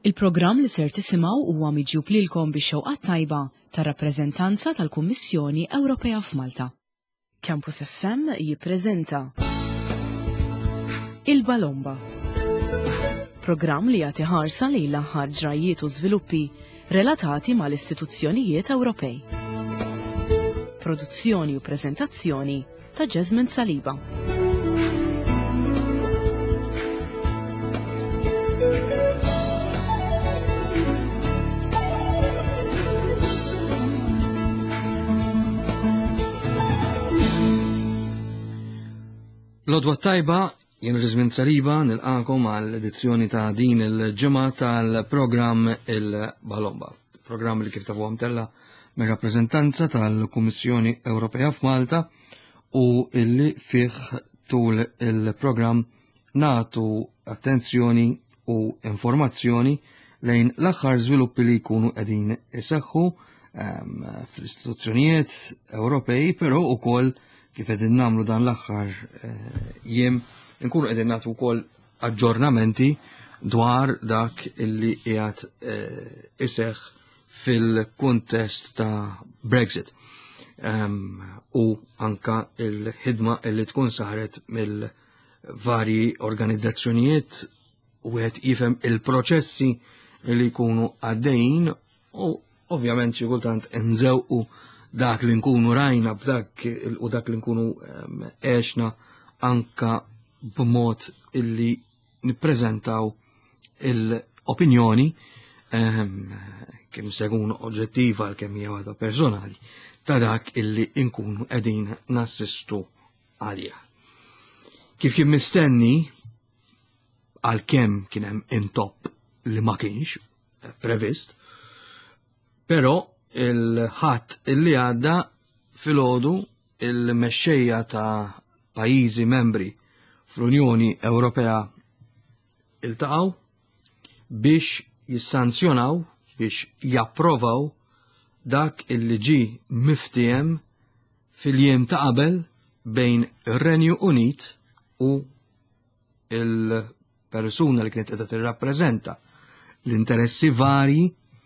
Il-programm li ser tisimgħu huwa miġjub lilkom bix-xewqat tajba tar-rappreżentanza tal-Kummissjoni Ewropea f'Malta. Campus FM jippreżenta Il-Balomba. Programm li jagħti ħarsa lejn l-aħħar ġrajiet u żviluppi relatati mal-istituzzjonijiet Ewropej. Produzzjoni u preżentazzjoni ta' Jasmine Saliba. L-odwa tajba, jien Jasmine Saliba, nilqakom għall-edizzjoni ta' din il-ġimgħa tal-programm Il-Balomba. Programm li kif tafu għamtella me rappreżentanza tal-Kummissjoni Ewropea f'Malta u illi fih tul il-programm nagħtu attenzjoni u informazzjoni lejn l-aħħar żviluppi li jkunu qegħdin iseħħu fl-istituzzjonijiet Ewropej, però ukoll kif qegħdin nagħmlu dan l-aħħar jiem nkunu qegħdin nagħtu wkoll aġġornamenti dwar dak illi qiegħed iseħħ fil-kuntest ta' Brexit. U anka il-ħidma illi tkun saret mill-varji organizzazzjonijiet u qed jifhem il-proċessi li jkunu għaddejjin u ovvjament xi kultant nżewqu dak li nkunu rajna b'dak u dak li nkunu għexna anka b'mod illi nippreżentaw il-opinjoni kemm segun oġġettiva kemm hija waħda personali ta' dak illi nkunu qegħdin nassistu għalih. Kif kien mistenni għalkemm kien hemm intop li ma kienx previst, però il-ħadd illi għadda filgħodu il-mexxejja ta' pajjiżi membri fl-Unjoni Ewropea iltaqgħu biex jissanzjonaw, biex japprovaw dak illi ġi miftiem fil-jiem ta' qabel bejn ir-Renju Unit u il-persuna li kienet qiegħda tirrappreżenta l-interessi varji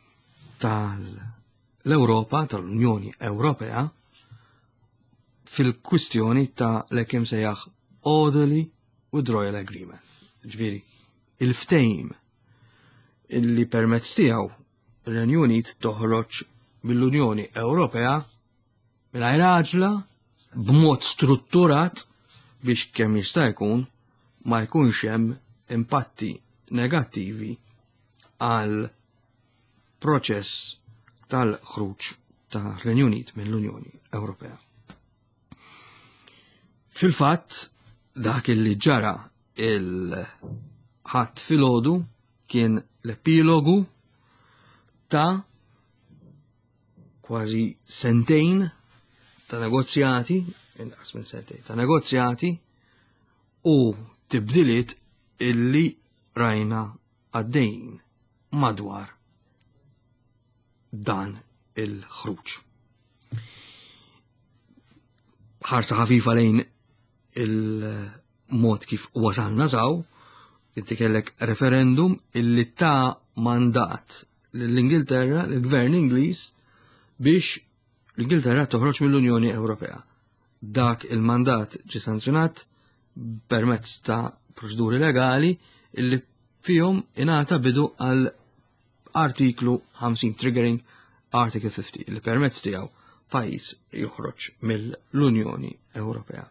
tal-Ewropa, tal-Unjoni Ewropea, fil-kwistjoni ta' l-ekim sejjaħ Orderly Withdrawal Agreement. Ġifieri, il-ftehim illi permezz tiegħu ir-Renju Unit toħroġ mill-Unjoni Ewropea mingħajr għaġla b'mod strutturat biex kemm jista' jkun ma jkunx hemm impatti negattivi għal proċess tal-ħruġ ta' Renju Unit mill-Unjoni Ewropea. Fil-fatt, dak illi ġara il-ħadd filgħodu kien l-epilogu ta' kważi sentejn ta' negozjati, inqas minn sentejn ta' negozjati u tibdiliet illi rajna għaddejn madwar dan il-ħruġ. Ħarsa ħafifa lejn il-mod kif wasalna saw, inti kellek referendum illi ta' mandat l-Ingilterra, l-Gvern Ingliż biex l-Ingilterra toħroġ mill-Unjoni Ewropea. Dak il-mandat ġi sanzjonat permezz ta' proċeduri legali illi fihom ingħata bidu għal artiklu 50 triggering Article 50 li permezz tiegħu pajjiż joħroġ mill-Unjoni Ewropea.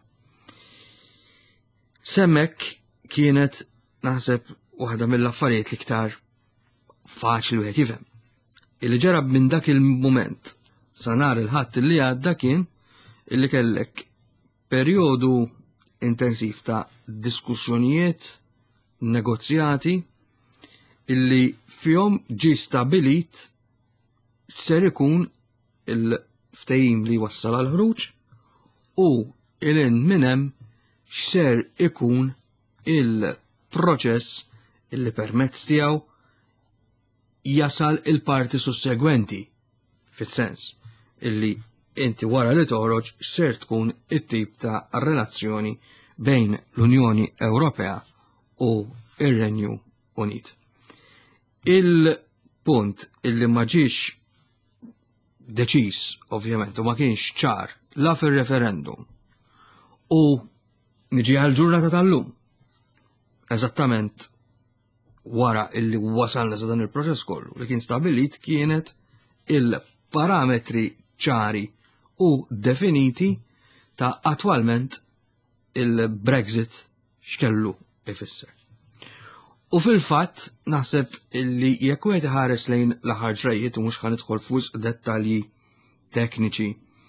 Semmek kienet naħseb waħda mill-affarijiet l-iktar faċli wieħed jifhem. Illi ġarab minn dak il-mument sa nhar il-ħadd li għadda kien illi kellek perjodu intensiv ta' diskussjonijiet, negozjati illi fihom ġi stabilit ser ikun il-ftehim li wassal għal ħruġ u il-in minnem x'ser ikun il-proċess illi permezz tiegħu jasal il-parti sussegwenti fis-sens illi inti wara li toħroġ x'ser tkun it-tip ta' relazzjoni bejn l-Unjoni Ewropea u ir-Renju Unit. Il-punt illi ma ġiex deċiż, ovvjament, u ma kienx ċar la fir-referendum u niġi għal-ġurnata tal-lum. Eżattament wara illi wasalna sa dan il-proċess kollu li kien stabilit kienet il-parametri ċari u definiti ta' attwalment il-Brexit x'kellu ifisser. U fil-fatt naħseb illi jekk wieħed iħares lejn l-aħħar ġrajiet u mhux ħanidħol fuq dettalji tekniċi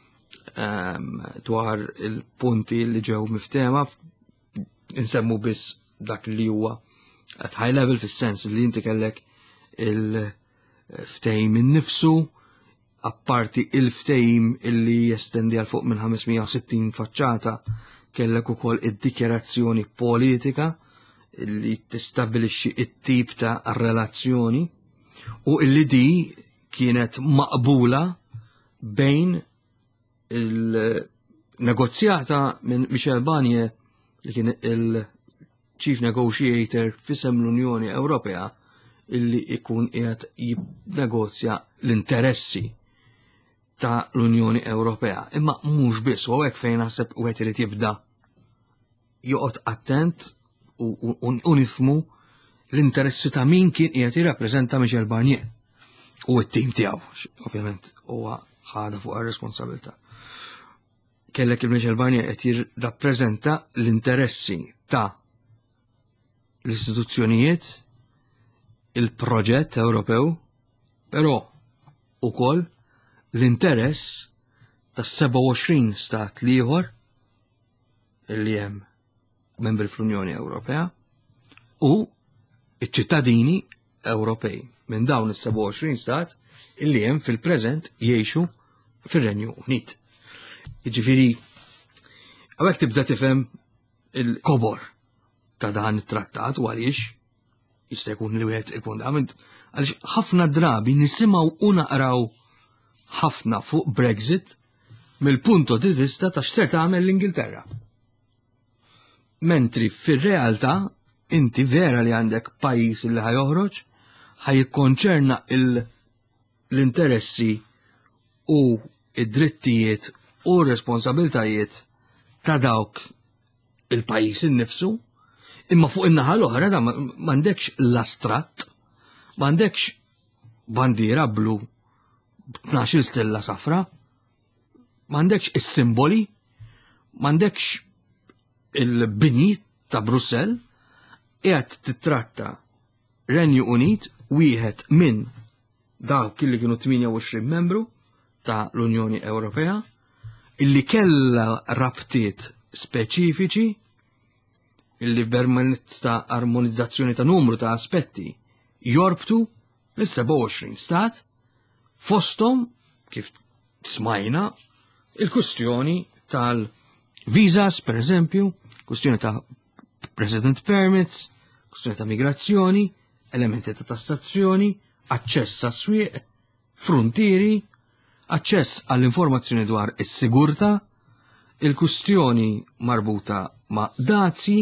dwar il-punti li ġew miftema insemmu biss dak li huwa at high level fis-sens li inti kellek il-ftehim innifsu apparti il-ftehim illi jestendi għal fuq minn 560 faċċata kellek ukoll id-dikjerazzjoni politika illi tistabilixxi it-tip ta' relazzjoni u illi di kienet maqbula bejn il-negozjata minn Michel Barnier li kien il-Chief Negotiator fisem l-Unjoni Ewropea illi ikun qiegħed jinnegozja l-interessi ta' l-Unjoni Ewropea. Imma mhux biss u hekk fejn naħseb wieħed irid jibda joqgħod attent u nifmu l-interessi ta' min kien qiegħed jirrappreżenta Michel Barnier u t-tim tiegħu, ovvjament huwa ħada fuq ir-responsabilità. Kellek il-Michel Barnier qed jirrappreżenta l-interessi ta' l-istituzzjonijiet, il-proġett Ewropew, però ukoll l-interess tas-27 stat ieħor li hemm membri fl-Unjoni Ewropea u iċ-ċittadini Ewropej minn dawn is-27 stat illi hemm fil-preżent jgħixu fir-Renju Unit. Jiġifieri hawnhekk tibda tifhem il-kobor ta' dan it-trattat u għaliex jista' jkun li wieħed ikun għaliex ħafna drabi nisimgħu u naqraw ħafna fuq Brexit mill-punto di vista ta' x'ser tagħmel l-Ingilterra. Mentri fir-realtà inti vera li għandek pajjiż li ħajoħroġ ħajikkonċerna l-interessi u id-drittijiet u responsabiltajiet ta' dawk il-pajjiż innifsu, imma fuq in-naħa l-oħra da m'għandekx l-astratt, m'għandekx bandiera blu 12 stella safra, m'għandekx is-simboli, m'għandekx il-bini ta' Brussell, qiegħed titratta Renju Unit wieħed minn dawk illi kienu 28 membru ta' l-Unjoni Ewropea illi kellha rabtiet speċifiċi illi permezz ta' armonizzazzjoni ta' numru ta' aspetti jorbtu l-27 stat fosthom kif smajna il-kustjoni tal-visas, per eżempju, kustjoni ta' resident permits, kustjoni ta' migrazzjoni, elementi ta' tassazzjoni, aċċess għas swieq, frontieri, aċċess għall-informazzjoni dwar is-sigurta, il-kustjoni marbuta ma' dazi,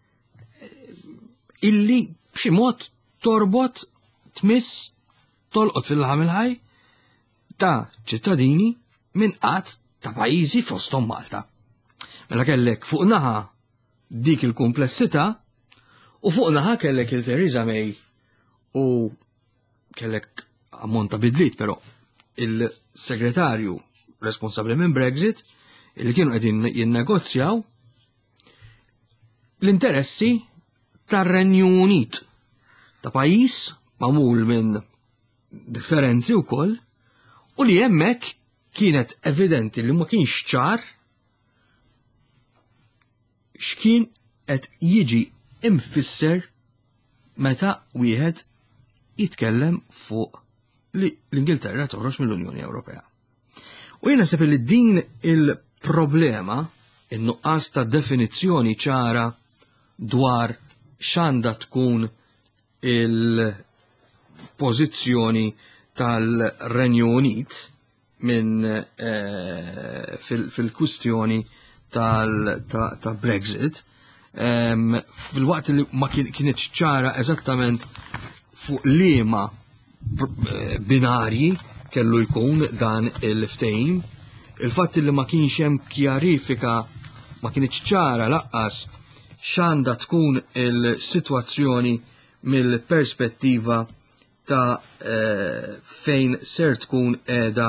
illi b'xi mod torbot tmiss tolqot fil-laħam il-ħaj ta' ċittadini minn qatt ta' pajjiżi fosthom Malta. Mela kellek fuq naħa dik il-komplessità u fuq naħa kellek il-Theresa May u kellek ammont ta' bidliet, però il-segretarju responsabbli minn Brexit illi kienu qegħdin jinnegozjaw l-interessi tar-Renju Unit ta' pajjiż magħmul minn differenzi wkoll u li hemmhekk kienet evidenti li ma kienx ċar x'kien qed jiġi imfisser meta wieħed jitkellem fuq li l-Ingilterra toħroġ mill-Unjoni Ewropea. U jiena sepp li din il-problema, in-nuqqas ta' definizzjoni ċara dwar x'għandha tkun il-pożizzjoni tal-Renju Unit minn fil-kwistjoni ta' Brexit, fil-waqt li ma kienet ċara eżattament fuq liema binarji kellu jkun dan il-ftehim, il-fatt li ma kienx hemm kjarifika, ma kienx ċara laqqas x'għandha tkun il-sitwazzjoni mill-perspettiva ta' fejn ser tkun qiegħda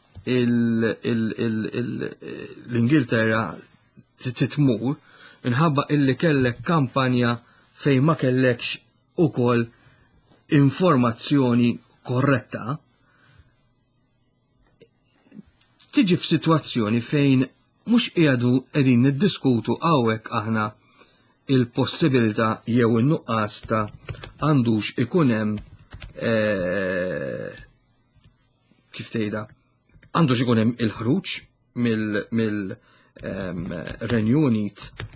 l-Ingilterra titmur, minħabba illi kellek kampanja fejn ma kellekx ukoll informazzjoni korretta, tiġi f'sitwazzjoni fejn mhux qiegħdu qegħdin niddiskutu hawnhekk aħna il-possibilità jew in-nuqqas ta' għandux ikun hemm kif tgħidha, għandux ikun hemm il-ħruġ mill-Renju Unit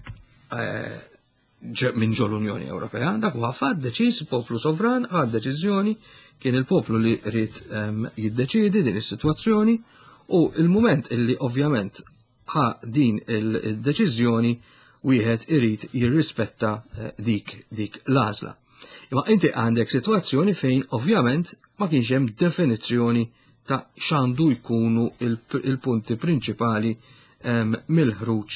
minn ġol Unjoni Ewropea. Dak huwa fatt deċiż, il-poplu sovran ħad deċiżjoni, kien il-poplu li rrid jiddeċiedi din is-sitwazzjoni, u il-mument illi ovvjament ħa din il-deċiżjoni wieħed irid jirrispetta dik l-għażla. Imma inti għandek sitwazzjoni fejn ovvjament ma kienx hemm definizzjoni ta' x'għandu jkunu il-punti prinċipali mill-ħruġ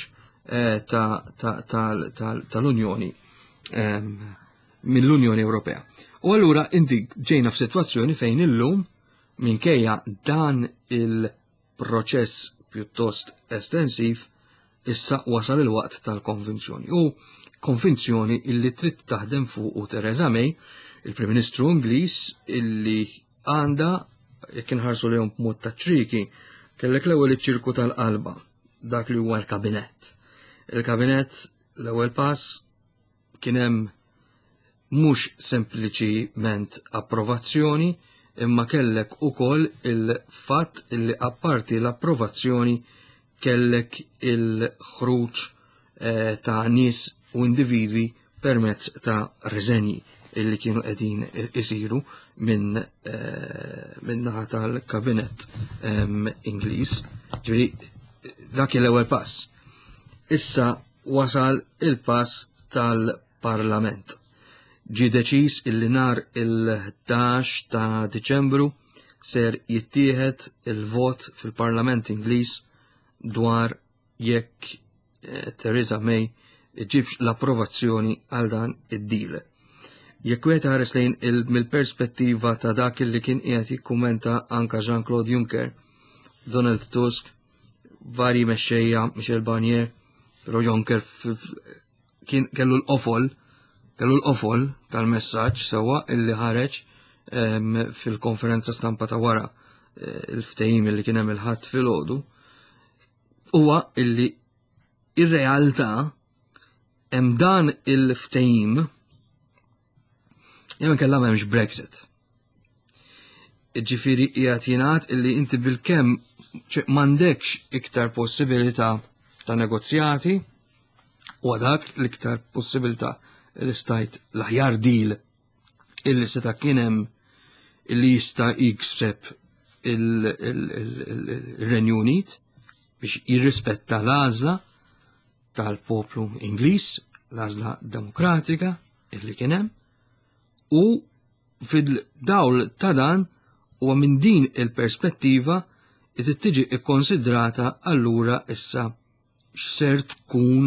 tal-Unjoni mill-Unjoni Ewropea. U allura inti ġejna f'sitwazzjoni fejn illum minkejja dan il-proċess pjuttost estensiv issa wasal il-waqt tal-konvinzjoni. U konvinzjoni illi trid taħdem fuq u Theresa May, il-Prim Ministru Ingliż, illi għandha jekk inħarsu lehom b'mod ta' ċriki, kellek l-ewwel iċ-ċirku tal-qalba, dak li huwa l-kabinett. Il-kabinett l-ewwel pass kien hemm mhux sempliċiment approvazzjoni, imma kellek ukoll il-fatt illi apparti l-approvazzjoni kellek il-ħruġ ta' nies u individwi permezz ta' riżenji illi kienu qegħdin isiru minn naħa tal-kabinett Ingliż. Ġifieri dak l-ewwel pass. Issa wasal il-pass tal-Parlament. Ġi deċiż illi nhar il-11 ta' Diċembru ser jittieħed il-vot fil-Parlament Ingliż dwar jekk Theresa May ġibx l-approvazzjoni għal dan id-deal. Jekk wieħed ħares lejn mill-perspettiva ta' dak li kien qiegħed jikkumenta anke Jean-Claude Juncker, Donald Tusk, varji mexxejja, Michel Barnier, però Juncker kellu l-qofol tal-messaġġ sewwa illi ħareġ fil-konferenza stampa ta' wara il-ftehim illi kien hemm il-ħadd filgħodu, huwa illi ir-realtà hemm dan il-ftehim jew inkella m'hemmx Brexit. Ġifieri qiegħed jingħad illi inti bilkemm m'għandekx iktar possibilità ta' negozjati u dak l-iktar possibilità li stajt l-aħjar deal illi seta' kien hemm illi jista' jikseb il-Renju Unit biex jirrispetta l-għażla tal-poplu Ingliż, l-għażla demokratika illi kien hemm, u fil-dawl ta' dan u minn din il-perspettiva tiġi ikkonsidrata allura issa x'ser tkun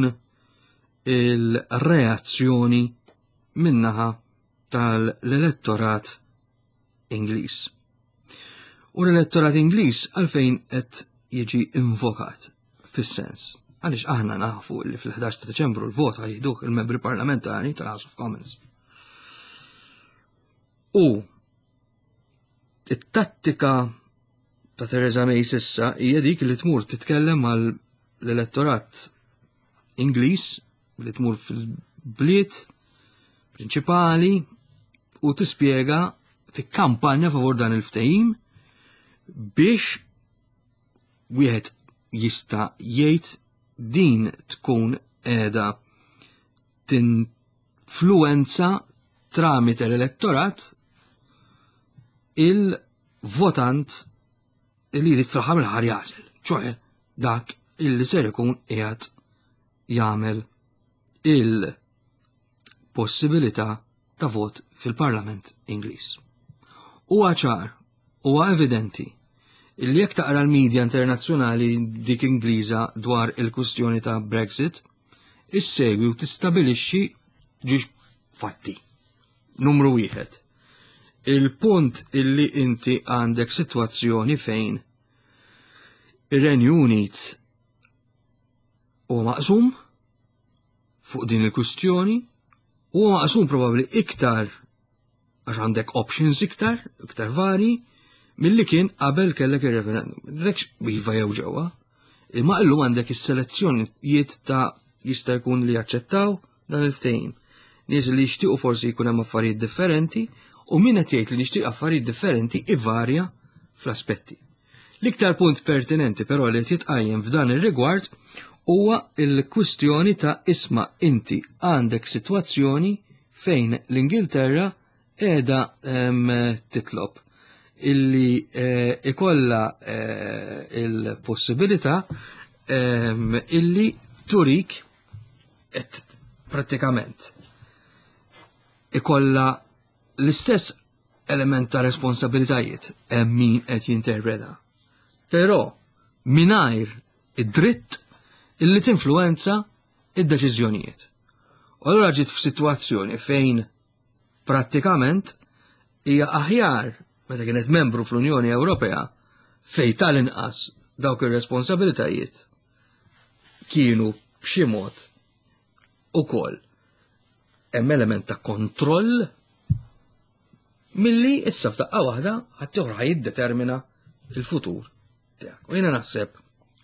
il-reazzjoni minnaħa tal-elettorat Ingliż. U l-elettorat Ingliż għalfejn qed jiġi invokat fis-sens. Għaliex aħna nafu li fil-11 ta' Deċembru l-vota jieħduh il-membri parlamentari tal-House of Commons. U it-tattika ta' Theresa May sissa hija dik li tmur titkellem mal l-elettorat Ingliż li tmur fil-bliet prinċipali u tispjega tikkampanja favur dan il-ftehim biex wieħed jista' jgħid din tkun qiegħda tinfluwenza tramite l-elettorat il-votant li jrid fl-aħħar mill-aħħar jażel, ċoħe dak illi ser ikun qiegħed jagħmel il-possibilità ta' vot fil-Parlament Ingliż. Huwa ċar, huwa evidenti illi jekk taqra l-medja internazzjonali dik Ingliża dwar il-kwistjoni ta' Brexit, issegwi u tistabilixxi ġiex fatti. Numru 1. Il-punt illi inti għandek sitwazzjoni fejn ir-Renju Unit huwa maqsum fuq din il-kwistjoni, huwa maqsum probabbli iktar għax għandek options iktar vari, milli kien qabel kellek ir-referendum. Rekx iva jew ġewwa, imma illum għandek is-selezzjonijiet ta' jista' jkun li jaċċettaw dan il-ftehim. Nies li jixtiequ forsi jkun hemm affarijiet differenti u min qed jgħid li nixtieq affarijiet differenti ivarja fl-aspetti. L-iktar punt pertinenti però li titqajjem f'dan ir-rigward huwa l-kwistjoni ta' isma' inti għandek sitwazzjoni fejn l-Ingilterra qiegħda titlob illi ikolla il-possibilità illi turik prattikament ikolla l-istess element ta' responsabilitajiet hemm min qed jinterpreta. Però mingħajr id-dritt illi tinfluwenza id-deċiżjonijiet. U allura ġiet f'sitwazzjoni fejn prattikament hija aħjar meta kienet membru fl-Unjoni Ewropea fejn tal-inqas dawk ir-responsabilitajiet kienu b'xi mod ukoll hemm element ta' kontroll milli issa f'daqqa waħda ħadd oħra jiddetermina il-futur tiegħek. U jiena naħseb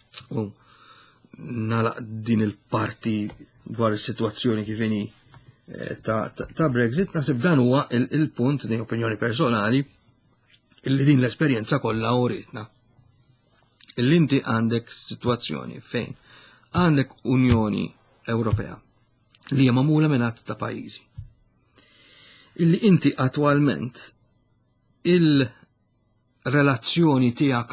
nagħlaq din il-parti dwar is-sitwazzjoni kif inhi ta' Brexit, naħseb dan huwa il-punt din opinjoni personali illi din l-esperjenza kollha uritna. Illi inti għandek sitwazzjoni fejn għandek Unjoni Ewropea li hija magħmula minn ta' pajjiżi. Illi inti attwalment il-relazzjoni tiegħek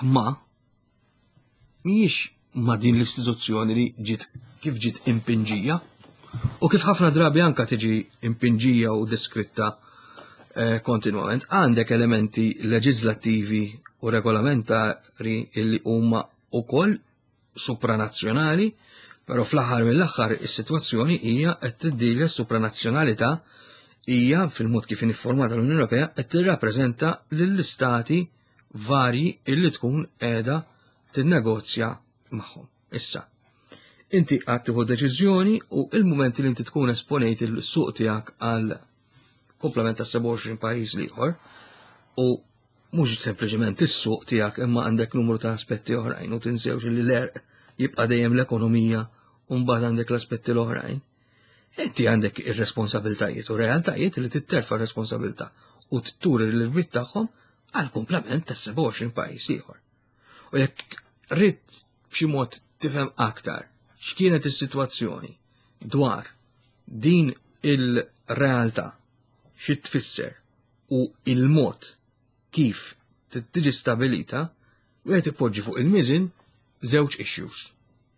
mhijiex ma' din l-istituzzjoni li kif ġiet impinġija u kif ħafna drabi anka tiġi impinġija u deskritta kontinwament. Għandek elementi leġislattivi u regolamentari illi huma wkoll supranazzjonali, però fl-aħħar mill-aħħar is-sitwazzjoni hija qed tiddilja s-supranazzjonalità hija fil-mod kif informata l-Unjoni Ewropea qed tirrappreżenta lill-istati varji illi tkun qiegħda tinnegozja magħhom. Issa, inti qatt tieħu deċiżjoni u il-mument li inti tkun esponejt il-suq tiegħek għal komplement ta' 27 pajjiż ieħor u mhux sempliċement is-suq tiegħek imma għandek numru ta' aspetti oħrajn u tinsewx li l-erq jibqa' dejjem l-ekonomija u mbagħad għandek l-aspetti l-oħrajn. Inti għandek ir-responsabiltajiet u realtajiet li titterfa' responsabilità u turi l-irbit tagħhom għal komplement ta' 27 pajjiż ieħor. U jekk rid b'xi mod tifhem aktar x'kienet is-sitwazzjoni dwar din il-realtà xi tfisser u il-mod kif tiġi stabilita u qed ipoġġi fuq il-miżin żewġ issues.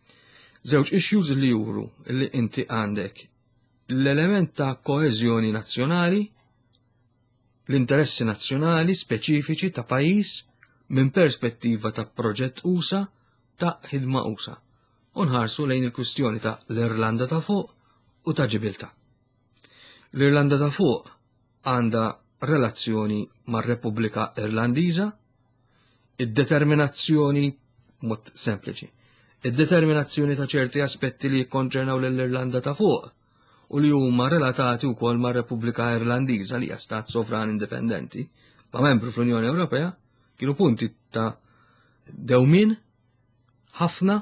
Żewġ issues li juru li inti għandek l-element ta' koeżjoni nazzjonali, l-interessi nazzjonali speċifiċi ta' pajjiż minn perspettiva ta' proġett USA ta' ħidma USA. U nħarsu lejn il-kwistjoni ta' l-Irlanda ta' fuq u ta' Ġibilta. L-Irlanda ta' fuq għandha relazzjoni mar-Repubblika Irlandiża, id-determinazzjoni mod sempliċi. Id-determinazzjoni ta' ċerti aspetti li jikkonċernaw lill-Irlanda ta' fuq u li huma relatati wkoll mar-Repubblika Irlandiża li hija stat sovran indipendenti ma' membru fl-Unjoni Ewropea kienu punti ta' dewmien ħafna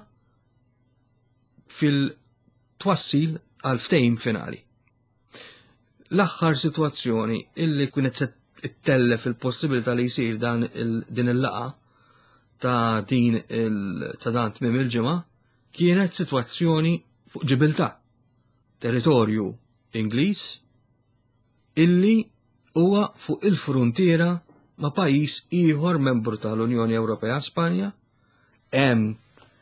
fil-twassil għal ftehim finali. L-aħħar sitwazzjoni illi kienet se ittellef il-possibilità li jsir din il-laqa ta' dan tmiem il-ġimgħa kienet sitwazzjoni fuq Ġibilta, territorju Ingliż illi huwa fuq il-fruntiera ma' pajjiż ieħor membru tal-Unjoni Ewropea Spanja. Hemm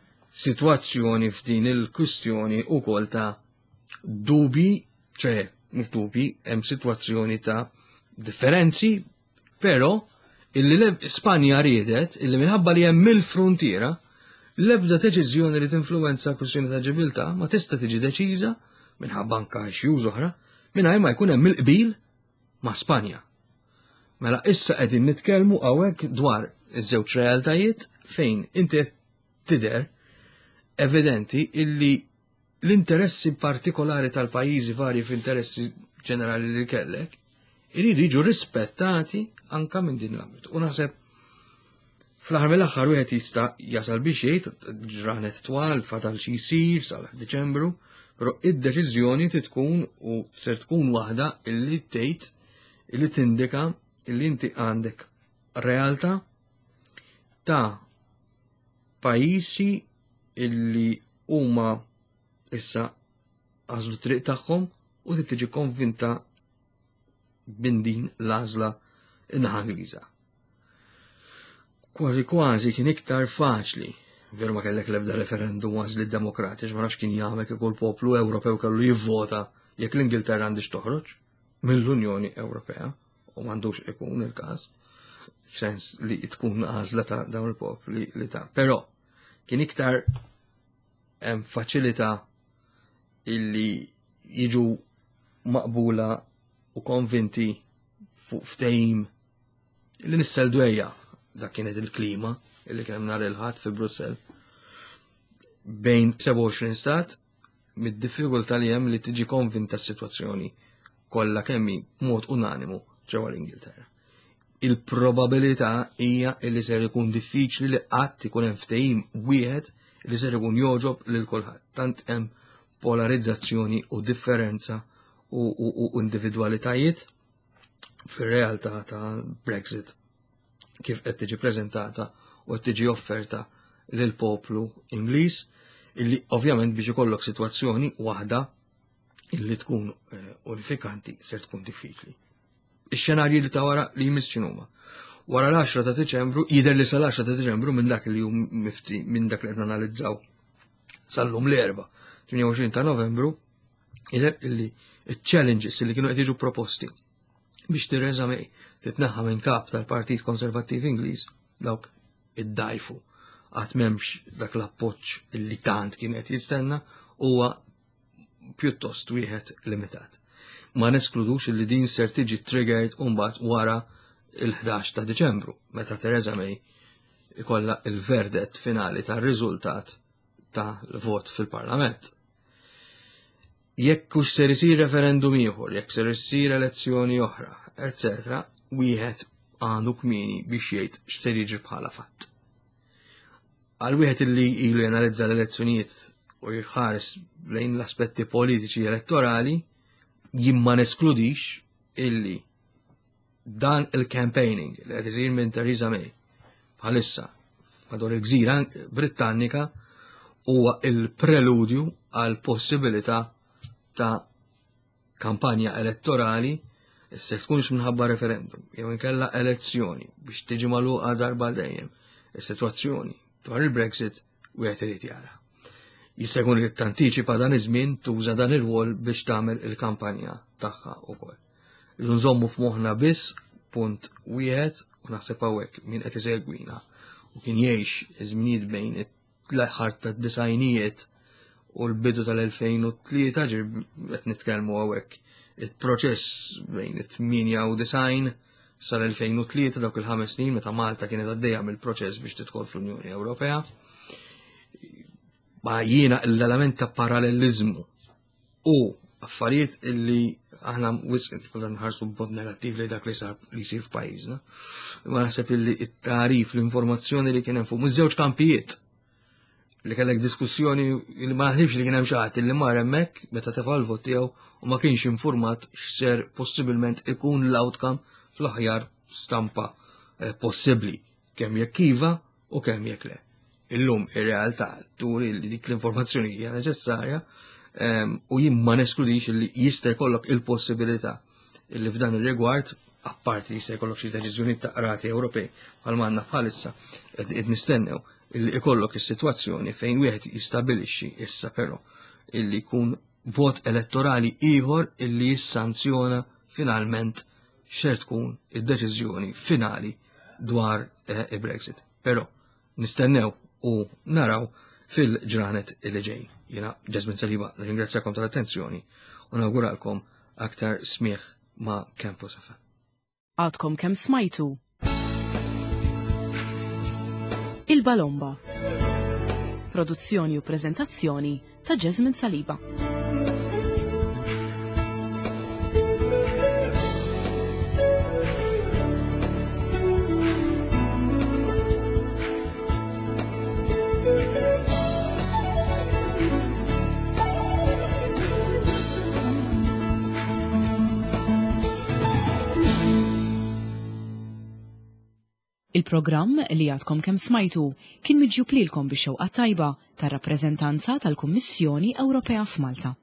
sitwazzjoni f'din il-kwistjoni wkoll ta' dubi, mhux dubi, hemm sitwazzjoni ta' differenzi, però illi Spanja riedet illi minħabba li hemm mill-frontiera l-ebda deċiżjoni li tinfluwenza kwestjoni ta' ġibilta ma tista' tiġi deċiża minħabba anke issues oħra mingħajr ma jkun hemm il-qbil ma' Spanja. Mela issa qegħdin nitkellmu hawnhekk dwar iż-żewġ realtajiet fejn inti tidher evidenti illi l-interessi partikolari tal-pajjiżi varji f'interessi ġenerali li kellek iridu jiġu rispettati anka minn din l-ambitu. U naħseb fl-aħħar mill-aħħar wieħed jista' jasal biex jgħid ġranet twal fatal xi jsir sal Deċembru, però id-deċiżjoni tkun u ser tkun waħda illi tgħid illi tindika illi inti għandek realtà ta' pajjiżi illi huma issa għażlu triq tagħhom u tiġi konvinta bin din l-għażla in-naħa Ingliża. Kważi kien iktar faċli, veru ma kellek l-ebda referendum għażli demokratiċi, ma nafx kien jagħmel kieku l-poplu Ewropew kellu jivvota jekk l-Ingilterra għandix toħroġ mill-Unjoni Ewropea u m'għandux ikun il-każ f'sens li tkun għażla ta' dawn il-popli li ta' però kien iktar hemm faċilità illi jiġu maqbula u konvinti fuq ftehim illi nisseldwejja dak kienet il-klima illi kien nhar il-ħadd fi Brussell bejn 27 stat mid-diffikultà li hemm li tiġi konvinta s-sitwazzjoni kollha kemm b'mod unanimu ġewwa l-Ingilterra. Il-probabilità hija li ser ikun diffiċli li qatt ikun hemm ftehim wieħed li ser ikun joġob lil kulħadd. Tant hemm polarizzazzjoni u differenza u individwalitajiet fir-realtà ta' Brexit kif qed tiġi preżentata u qed tiġi offerta lil poplu Ingliż illi ovvjament biex ikollok sitwazzjoni waħda illi tkun unifikanti ser tkun diffiċli. Ix-xenarji li ta' wara li jmiss x'inhuma. Wara l-10 ta' Diċembru jidher li sal-10 ta' Diċembru minn dak li mifti minn dak li qed nanalizzaw sal-lum l-erba' 28 ta' Novembru jidher illi il-challenges li kienu qed jiġu proposti biex Theresa May titneħħa minn kap tal-Partit Konservattiv Ingliż dawk iddajfu qatt m'hemmx dak l-appoġġ illi tant kien qed jistenna huwa pjuttost wieħed limitat. Ma neskludux illi din ser tiġi triggered mbagħad wara il-11 ta' Diċembru meta Theresa May ikollha il-verdett finali tar-riżultat tal-vot fil-Parlament. Jekk hux ser isir referendum ieħor, jekk ser isir elezzjoni oħra, etc., wieħed għandu kmieni biex jgħid x'ser jiġri bħala fatt. Għal wieħed illi ilu janalizza l-elezzjonijiet u jħares lejn l-aspetti politiċi elettorali, jimma neskludix illi dan il-campaigning li qed isir minn Theresa May bħalissa madwar il-Gżira Britannika huwa il-preludju għal possibilità ta' kampanja elettorali se tkunx minħabba referendum jew inkella elezzjoni biex tiġi magħluqa darba dejjem is-sitwazzjoni dwar il-Brexit wieħed irid jara. Jista' jkun li tantiċipa dan iż-żmien tuża dan ir-rwol biex tagħmel il-kampanja tagħha wkoll. Irridu nżommu f'moħħna biss punt wieħed u naħseb hawnhekk min qed isegwina u kien jgħix iż-żminijiet bejn l-aħħar tad-disajnijiet u l-bidu tal-2003 qed nitkellmu hawnhekk il-proċess bejn it-98 sal-2003 dawk il-5 snin meta Malta kienet għaddejja mill-proċess biex tidħol fl-Unjoni Ewropea. Ma jiena l-element ta' parallelizmu u affarijiet illi aħna wisq nħarsu b'mod negattiv li dak li sar li jsir f'pajjiżna. Ma naħseb illi it-tarif l-informazzjoni li kien hemm fuq miż-żewġ kampijiet li kellek diskussjoni li ma naħsibx li kien hemm xi ħadd illi mar hemmhekk meta tefa' l-vot tiegħu u ma kienx informat x'ser possibilment ikun l-outcome fl-aħjar stampa possibbli kemm jekk iva u kemm jekk le. Illum ir-realtà turi li dik l-informazzjoni hija neċessarja u jien ma neskludix li jista' jkollok il-possibilità li f'dan ir-rigward apparti jista' jkollok xi deċiżjoni ta' qrati Ewropej bħal m'għandna bħalissa qed nistennew illi ikollok is-sitwazzjoni fejn wieħed jistabbilixxi issa però illi jkun vot elettorali ieħor illi jissanzjona finalment xer tkun id-deċiżjoni finali dwar il-Brexit. Però nistennew u naraw fil-ġranet illi ġej. Jiena Jasmine Saliba, ringrazzjakom tal-attenzjoni u nawguralkom aktar smieħ ma' Campus FM. Għadkom kemm smajtu Il-Balomba. Produzzjoni u prezentazzjoni ta' Jasmine Saliba. Il-programm li għadkom kemm smajtu kien miġjub lilkom bix-xewqa tajba tar-rappreżentanza tal-Kummissjoni Ewropea f'Malta.